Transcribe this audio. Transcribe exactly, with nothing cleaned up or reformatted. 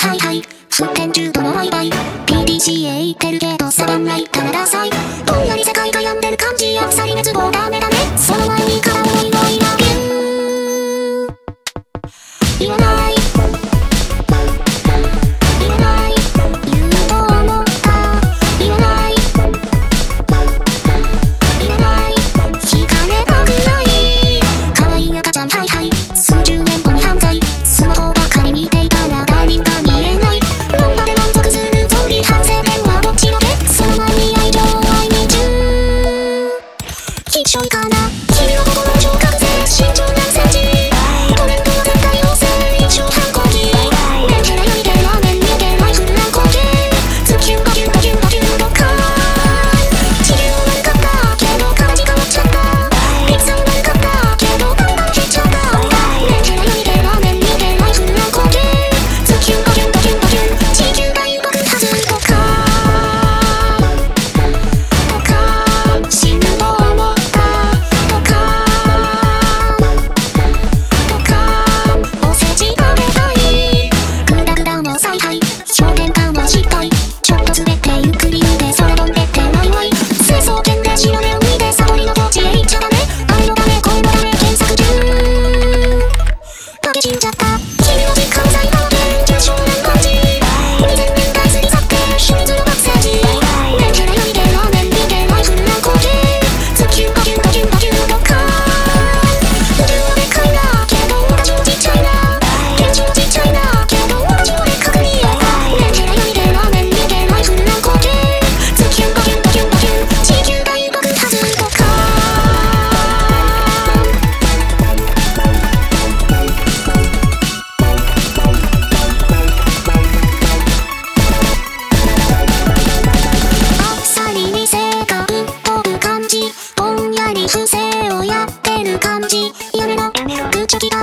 はいはい。沸点じゅうどのワイワイ ピーディーシー へ行ってるけどサバンナ行ったらダサい。ぼんやり世界が病んでる感じ。あっさり熱望ダメだね。その前に片思いのイラビュー言わない言わない言うと思った言わない言わない聞かれたくない可愛い赤ちゃんはいはい。数十年後に犯罪スマホばかり見ていたら他人が見えない。論破で満足するゾンビ反省点はどっちのけ。その前に愛情愛に中きっしょいかな君の心の聴覚性身長何センチコメントは絶対要請一生反抗期メンヘラよりでラーメン見てライフル乱高系ズキュンバキュンバキュンバキュンドカーン地球悪かったけど形変わっちゃったいつも悪かったけどバンバン減っちゃったメンヘラよりでラーメン見てライフル乱高系ズキュンバキュンバキュンバキュン地球大爆発ドカーンドカーン死ぬと思う死んじゃった君の実家の最高点重症年間時にせんねんだい過ぎ去って秘密の学生時メンヘラよりでラーメン見てライフル乱高系ズキュンバキュンバキュンバキュンドカーン宇宙はでっかいなけど私もちっちゃいな現実もちっちゃいなけど私もでっかく見えメンヘラよりでラーメン見てライフル乱高系ズキュンバキュンバキュンバキュン地球大爆発ドカーン不正をやってる感じやめろグッチョキが